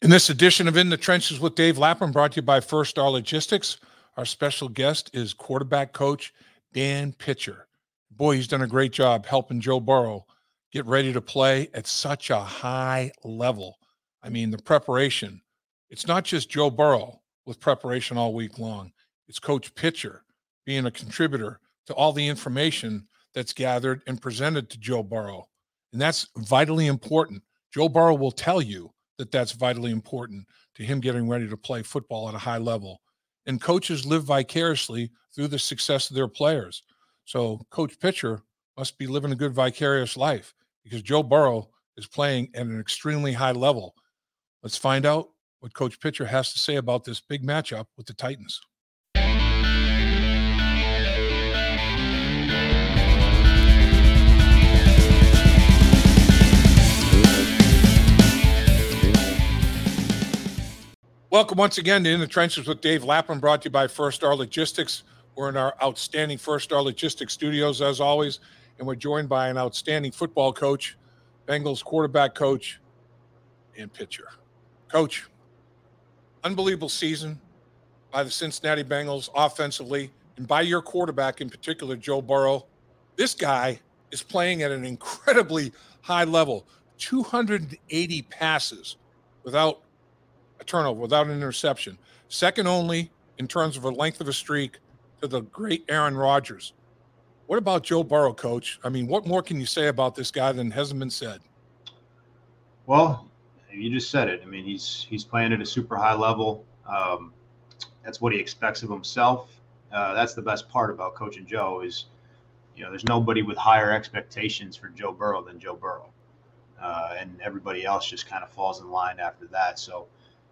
In this edition of In the Trenches with Dave Lapham, brought to you by First Star Logistics, our special guest is quarterback coach Dan Pitcher. Boy, he's done a great job helping Joe Burrow get ready to play at such a high level. I mean, the preparation, it's not just Joe Burrow with preparation all week long. It's Coach Pitcher being a contributor to all the information that's gathered and presented to Joe Burrow. And that's vitally important. Joe Burrow will tell you that that's vitally important to him getting ready to play football at a high level. And coaches live vicariously through the success of their players. So Coach Pitcher must be living a good vicarious life because Joe Burrow is playing at an extremely high level. Let's find out what Coach Pitcher has to say about this big matchup with the Titans. Welcome once again to In the Trenches with Dave Lapham, brought to you by First Star Logistics. We're in our outstanding First Star Logistics studios, as always, and we're joined by an outstanding football coach, Bengals quarterback coach, and pitcher. Coach, unbelievable season by the Cincinnati Bengals offensively, and by your quarterback in particular, Joe Burrow. This guy is playing at an incredibly high level, 280 passes without a turnover, without an interception. Second only in terms of a length of a streak to the great Aaron Rodgers. What about Joe Burrow, Coach? I mean, what more can you say about this guy than hasn't been said? Well, you just said it. I mean, he's playing at a super high level. That's what he expects of himself. That's the best part about coaching Joe is, there's nobody with higher expectations for Joe Burrow than Joe Burrow. And everybody else just kind of falls in line after that. So,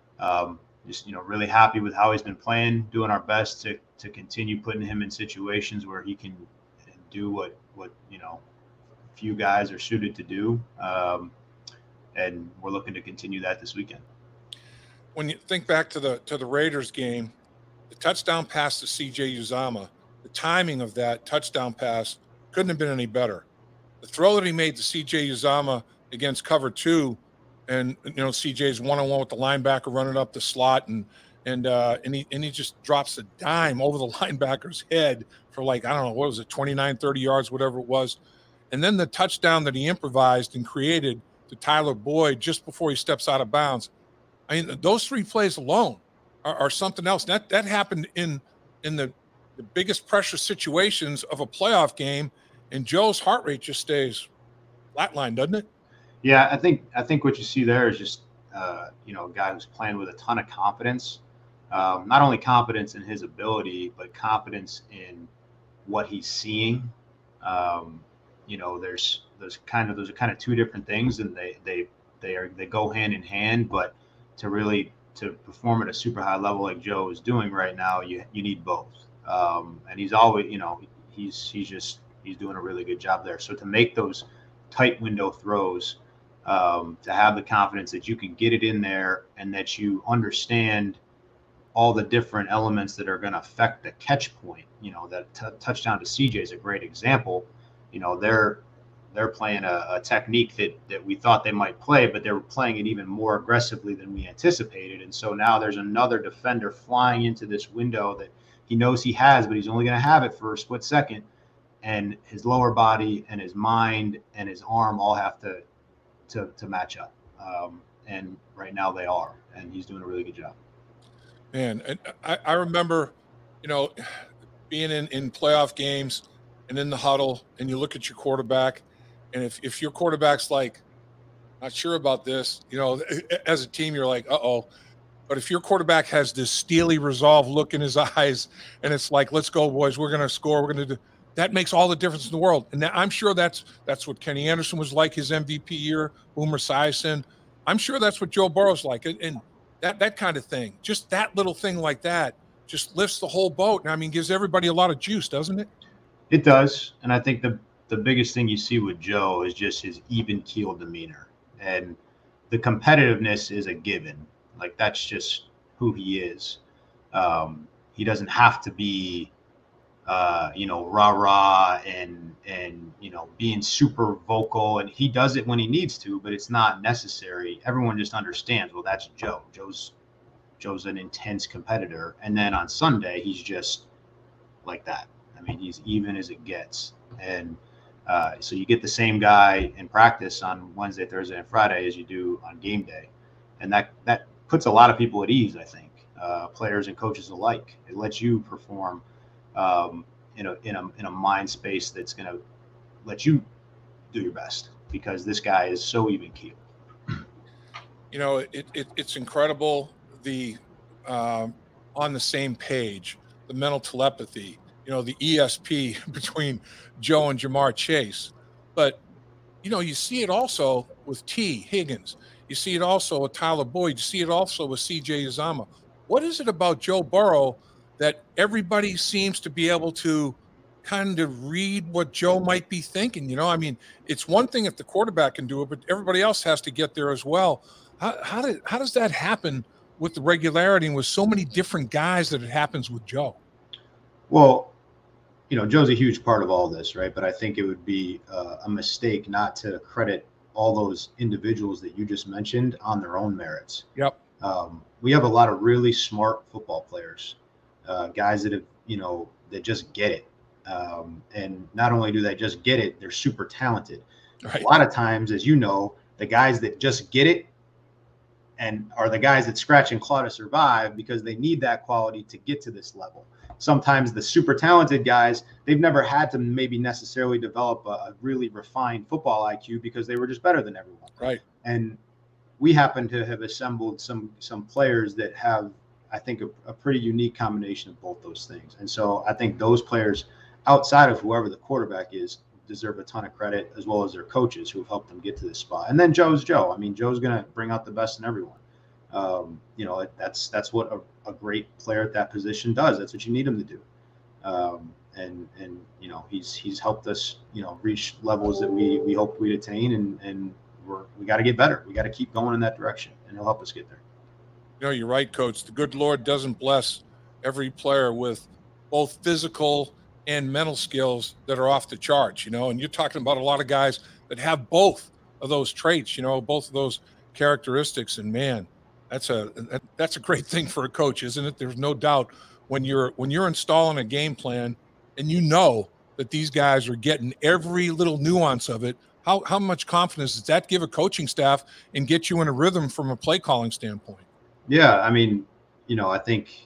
really happy with how he's been playing, doing our best to continue putting him in situations where he can do what few guys are suited to do. And we're looking to continue that this weekend. When you think back to the Raiders game, the touchdown pass to C.J. Uzomah, the timing of that touchdown pass couldn't have been any better. The throw that he made to C.J. Uzomah against cover two, and CJ's one-on-one with the linebacker running up the slot, and he just drops a dime over the linebacker's head for 29, 30 yards, whatever it was. And then the touchdown that he improvised and created to Tyler Boyd just before he steps out of bounds. I mean, those three plays alone are something else. That happened in the biggest pressure situations of a playoff game, and Joe's heart rate just stays flatline, doesn't it? Yeah, I think what you see there is just a guy who's playing with a ton of confidence. Not only confidence in his ability, but confidence in what he's seeing. Those are kind of two different things, and they go hand in hand. But to perform at a super high level like Joe is doing right now, you need both. And he's always, he's doing a really good job there. So to make those tight window throws, to have the confidence that you can get it in there and that you understand all the different elements that are going to affect the catch point. That touchdown to CJ is a great example. They're playing a technique that we thought they might play, but they were playing it even more aggressively than we anticipated. And so now there's another defender flying into this window that he knows he has, but he's only going to have it for a split second. And his lower body and his mind and his arm all have to match up. And right now they are, and he's doing a really good job. Man, and I remember, being in playoff games and in the huddle, and you look at your quarterback, and if your quarterback's not sure about this, as a team, you're like, uh-oh. But if your quarterback has this steely resolve look in his eyes, and it's like, let's go, boys, we're going to score, we're going to do, that makes all the difference in the world. And I'm sure that's what Kenny Anderson was like his MVP year, Boomer Esiason. I'm sure that's what Joe Burrow's like. And that kind of thing, just that little thing like that just lifts the whole boat. And I mean, gives everybody a lot of juice, doesn't it? It does. And I think the biggest thing you see with Joe is just his even keel demeanor. And the competitiveness is a given. That's just who he is. He doesn't have to be rah rah and being super vocal. And he does it when he needs to, but it's not necessary. Everyone just understands. Well, that's Joe. Joe's an intense competitor, and then on Sunday he's just like that. I mean, he's even as it gets, and so you get the same guy in practice on Wednesday, Thursday, and Friday as you do on game day, and that puts a lot of people at ease. I think players and coaches alike. It lets you perform in a mind space that's going to let you do your best because this guy is so even keeled. It's incredible the on the same page, the mental telepathy, the ESP between Joe and Jamar Chase. But, you see it also with T. Higgins. You see it also with Tyler Boyd. You see it also with CJ Uzomah. What is it about Joe Burrow that everybody seems to be able to kind of read what Joe might be thinking? I mean, it's one thing if the quarterback can do it, but everybody else has to get there as well. How does that happen with the regularity and with so many different guys that it happens with Joe? Well, Joe's a huge part of all this, right? But I think it would be a mistake not to credit all those individuals that you just mentioned on their own merits. Yep. We have a lot of really smart football players, guys that have, that just get it. And not only do they just get it, they're super talented. Right. A lot of times, as you know, the guys that just get it and are the guys that scratch and claw to survive because they need that quality to get to this level. Sometimes the super talented guys, they've never had to maybe necessarily develop a really refined football IQ because they were just better than everyone. Right. And we happen to have assembled some players that have, I think, a pretty unique combination of both those things. And so I think those players, outside of whoever the quarterback is, deserve a ton of credit, as well as their coaches who have helped them get to this spot. And then Joe's Joe. I mean, Joe's going to bring out the best in everyone. That's what a great player at that position does. That's what you need him to do. And he's helped us, reach levels that we hope we'd attain, and we got to get better. We got to keep going in that direction, and he'll help us get there. You're right, Coach. The good Lord doesn't bless every player with both physical and mental skills that are off the charts, and you're talking about a lot of guys that have both of those traits, both of those characteristics. And man, that's a great thing for a coach, isn't it? There's no doubt when you're installing a game plan and that these guys are getting every little nuance of it. How much confidence does that give a coaching staff and get you in a rhythm from a play calling standpoint? Yeah, I mean, I think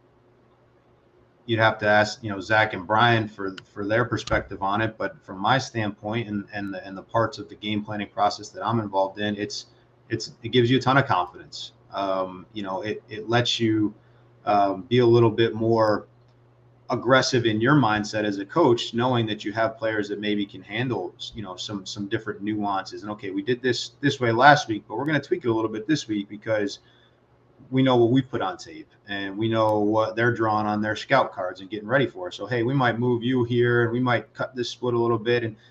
you'd have to ask, Zach and Brian for their perspective on it. But from my standpoint and the parts of the game planning process that I'm involved in, it gives you a ton of confidence. It lets you be a little bit more aggressive in your mindset as a coach, knowing that you have players that maybe can handle, some different nuances. And okay, we did this way last week, but we're going to tweak it a little bit this week because we know what we put on tape and we know what they're drawing on their scout cards and getting ready for. So, hey, we might move you here and we might cut this split a little bit. And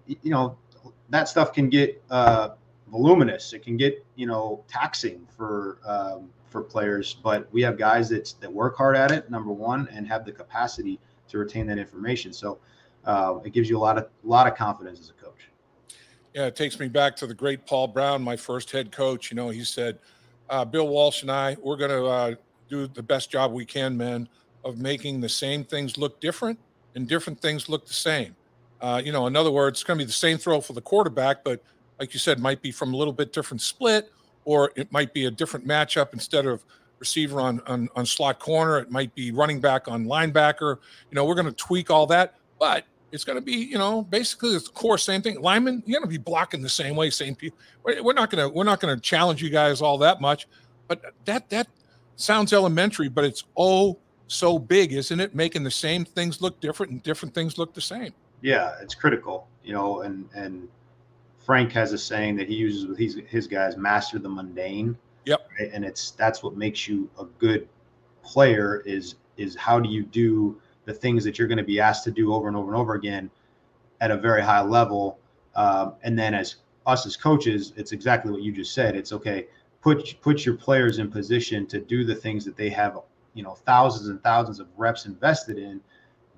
that stuff can get voluminous. It can get, taxing for players, but we have guys that work hard at it, number one, and have the capacity to retain that information. So it gives you a lot of confidence as a coach. Yeah. It takes me back to the great Paul Brown, my first head coach. He said, Bill Walsh and I, we're going to do the best job we can, man, of making the same things look different and different things look the same. In other words, it's going to be the same throw for the quarterback, but like you said, might be from a little bit different split, or it might be a different matchup. Instead of receiver on slot corner, it might be running back on linebacker. We're going to tweak all that, but it's going to be, basically it's the core same thing. Linemen, you're going to be blocking the same way, same people. We're not going to challenge you guys all that much, but that sounds elementary, but it's so big, isn't it? Making the same things look different and different things look the same. Yeah, it's critical, and Frank has a saying that he uses with his guys: master the mundane. Yep. Right? And that's what makes you a good player is how do you do the things that you're going to be asked to do over and over and over again at a very high level. And then as coaches, it's exactly what you just said. It's okay. Put your players in position to do the things that they have, thousands and thousands of reps invested in,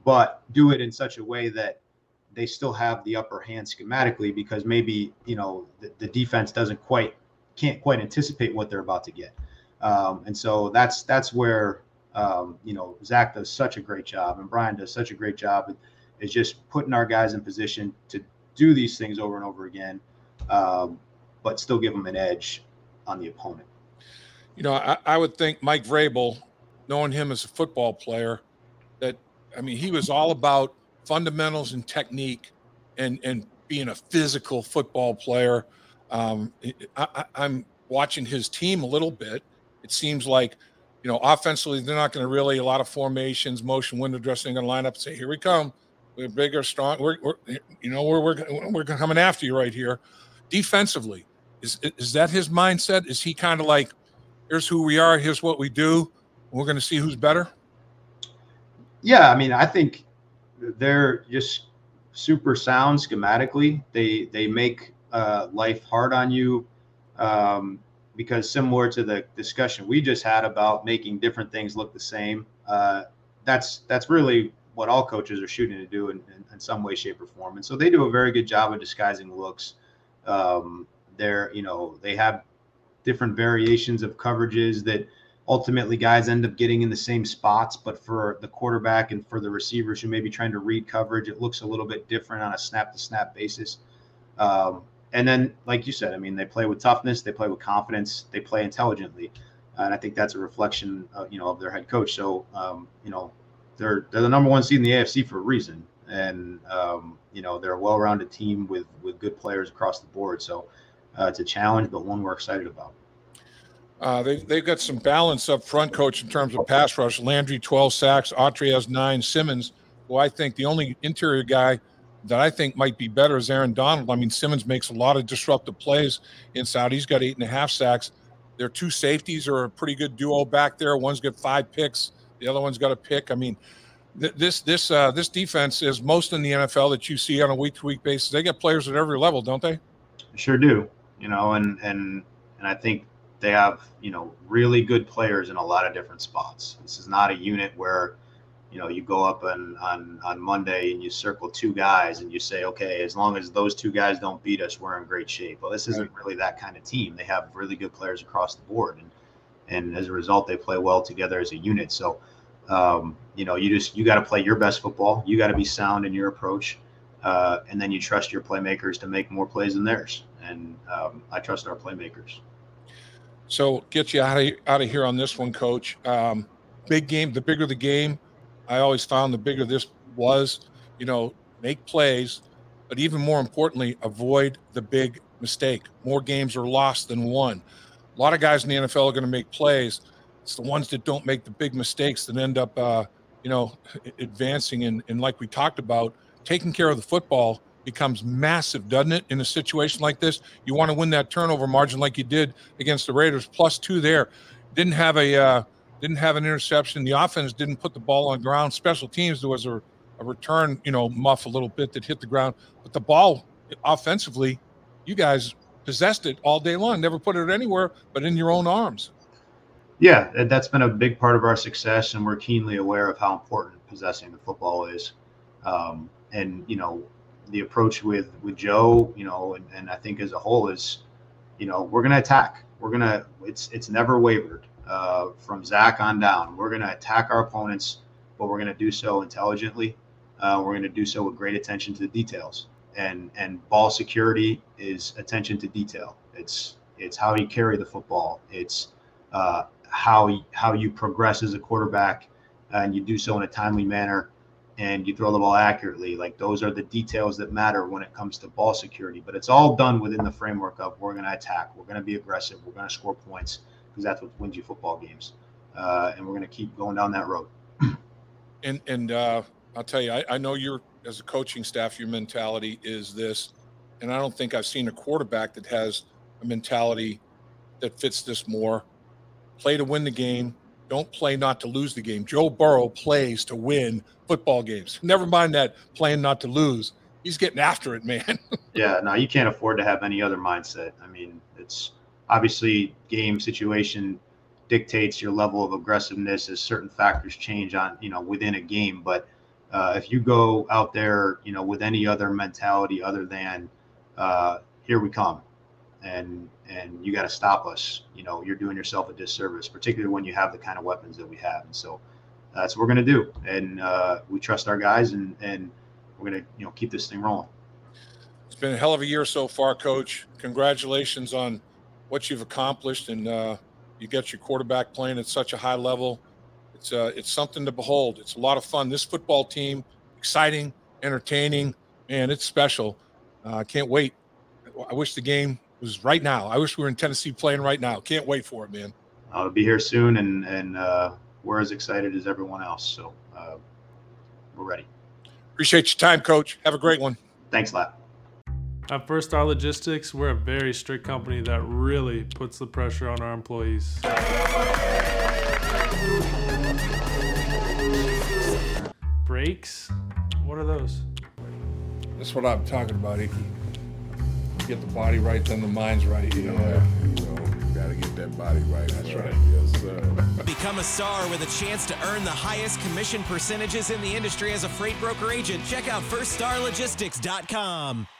but do it in such a way that they still have the upper hand schematically, because maybe, the defense can't quite anticipate what they're about to get. And so that's where, Zach does such a great job, and Brian does such a great job, is just putting our guys in position to do these things over and over again, but still give them an edge on the opponent. I would think Mike Vrabel, knowing him as a football player, he was all about fundamentals and technique and being a physical football player. I'm watching his team a little bit. It seems like, offensively, they're not going to really, a lot of formations, motion, window dressing, going to line up and say, here we come. We're bigger, strong. We're coming after you right here. Defensively, is that his mindset? Is he kind of like, here's who we are, here's what we do, and we're going to see who's better? Yeah, I think they're just super sound schematically. They make life hard on you, because similar to the discussion we just had about making different things look the same, that's really what all coaches are shooting to do in some way, shape, or form. And so they do a very good job of disguising looks. They have different variations of coverages that ultimately guys end up getting in the same spots, but for the quarterback and for the receivers who may be trying to read coverage, it looks a little bit different on a snap-to-snap basis. And then, like you said, they play with toughness, they play with confidence, they play intelligently, and I think that's a reflection, of their head coach. So, they're the number one seed in the AFC for a reason, and they're a well-rounded team with good players across the board. So, it's a challenge, but one we're excited about. They've got some balance up front, coach, in terms of pass rush. Landry, 12 sacks. Autry has 9. Simmons, who I think the only interior guy that I think might be better is Aaron Donald. Simmons makes a lot of disruptive plays inside. He's got 8.5 sacks. Their 2 safeties are a pretty good duo back there. One's got 5 picks. The other one's got a pick. This defense is most in the NFL that you see on a week-to-week basis. They get players at every level, don't they? Sure do. And I think they have, really good players in a lot of different spots. This is not a unit where, you go up on Monday and you circle 2 guys and you say, okay, as long as those 2 guys don't beat us, we're in great shape. Well, this isn't really that kind of team. They have really good players across the board. And as a result, they play well together as a unit. So, you got to play your best football. You got to be sound in your approach. And then you trust your playmakers to make more plays than theirs. And I trust our playmakers. So get you out of here on this one, Coach. Big game, the bigger the game, I always found the bigger this was, make plays, but even more importantly, avoid the big mistake. More games are lost than won. A lot of guys in the NFL are going to make plays. It's the ones that don't make the big mistakes that end up, advancing. And like we talked about, taking care of the football becomes massive, doesn't it? In a situation like this, you want to win that turnover margin like you did against the Raiders. +2 there. Didn't have an interception. The offense didn't put the ball on ground. Special teams, there was a return, muff a little bit that hit the ground. But the ball, offensively, you guys possessed it all day long. Never put it anywhere but in your own arms. Yeah, that's been a big part of our success, and we're keenly aware of how important possessing the football is. And the approach with Joe, and I think as a whole is, we're going to attack. It's never wavered from Zach on down. We're going to attack our opponents, but we're going to do so intelligently. We're going to do so with great attention to the details. And ball security is attention to detail. It's how you carry the football. It's how you progress as a quarterback, and you do so in a timely manner, and you throw the ball accurately. Like, those are the details that matter when it comes to ball security. But it's all done within the framework of, we're going to attack, we're going to be aggressive, we're going to score points, because that's what wins you football games. And we're going to keep going down that road. And I'll tell you, I know you're, as a coaching staff, your mentality is this, and I don't think I've seen a quarterback that has a mentality that fits this more. Play to win the game. Don't play not to lose the game. Joe Burrow plays to win football games. Never mind that playing not to lose. He's getting after it, man. Yeah, no, you can't afford to have any other mindset. It's obviously game situation dictates your level of aggressiveness as certain factors change on, within a game. But If you go out there, with any other mentality other than here we come, and you got to stop us, you're doing yourself a disservice, particularly when you have the kind of weapons that we have. And so that's what we're going to do. And we trust our guys, and we're going to keep this thing rolling. It's been a hell of a year so far, Coach. Congratulations on what you've accomplished, and you got your quarterback playing at such a high level. It's something to behold. It's a lot of fun. This football team, exciting, entertaining, man, it's special. I can't wait. I wish the game was right now. I wish we were in Tennessee playing right now. Can't wait for it, man. I'll be here soon, and we're as excited as everyone else. So we're ready. Appreciate your time, Coach. Have a great one. Thanks, Lap. At First Star Logistics, we're a very strict company that really puts the pressure on our employees. Breaks? What are those? That's what I'm talking about, Icky. Get the body right, then the mind's right. Gotta get that body right. That's right. Yes, sir. Become a star with a chance to earn the highest commission percentages in the industry as a freight broker agent. Check out FirstStarLogistics.com.